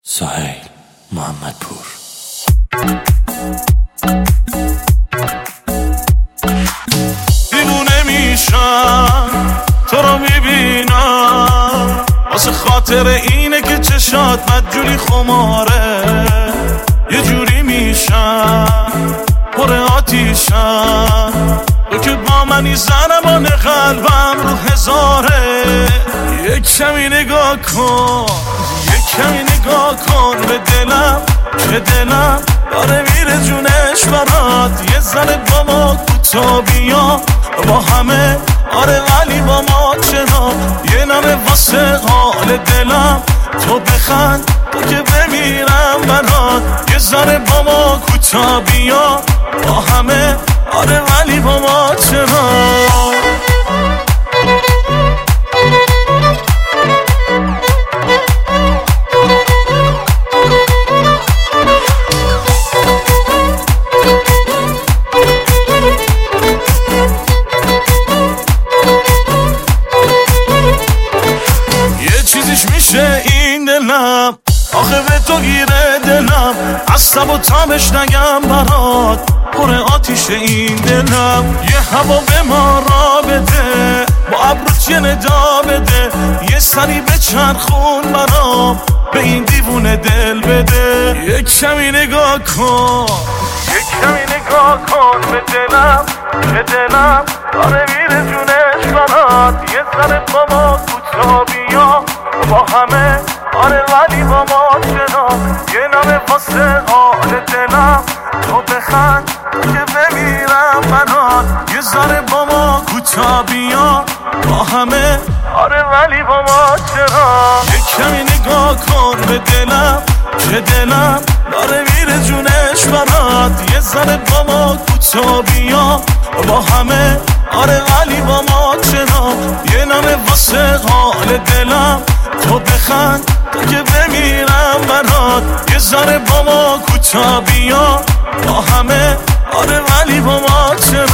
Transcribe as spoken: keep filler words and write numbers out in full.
سهیل محمدپور. دیوونه میشم تو رو میبینم، واسه خاطر اینه که چشات مدجوری خماره. یه جوری میشم پر آتیشم، تو که با منی زنمان قلبم رو هزاره. یک کمی نگاه کن، یک کمی نگاه کن به دلم که دلم داره میره جونش برات. یه ذره با ما کوتا بیا با همه، آره ولی با ما چرا؟ یه نمه واسه حال دلم تو بخند، تو که بمیرم برات. یه ذره با ما کوتا بیا با همه، آره ولی با ما چرا؟ چیزیش میشه این دلم، آخه به تو گیره دلم. عصب و تابش نگم برات، پر آتیشه این دلم. یه هوا به ما را بده، با ابروت یه ندا بده. یه سری به چرخون برام، به این دیوونه دل بده. یک کمی نگاه کن، یک کمی نگاه کن به دلم که دلم داره میره جونش برات. یه ذره با ما کوتا بیا با همه، آره ولی با ما چرا؟ یه نمه واسه حال دلم تو بخند که بمیرم برات. یه ذره با ما کوتا بیا با همه، آره ولی با ما چرا؟ یک کمی نگاه کن به دلم که دلم داره میره جونش برات. یه ذره با ما کوتا بیا با همه، آره ولی با ما چرا؟ یه نمه واسه حال دلم تو بخند، تو که بمیرم برات. یه ذره با ما کوتا بیا با همه، آره ولی با ما چرا؟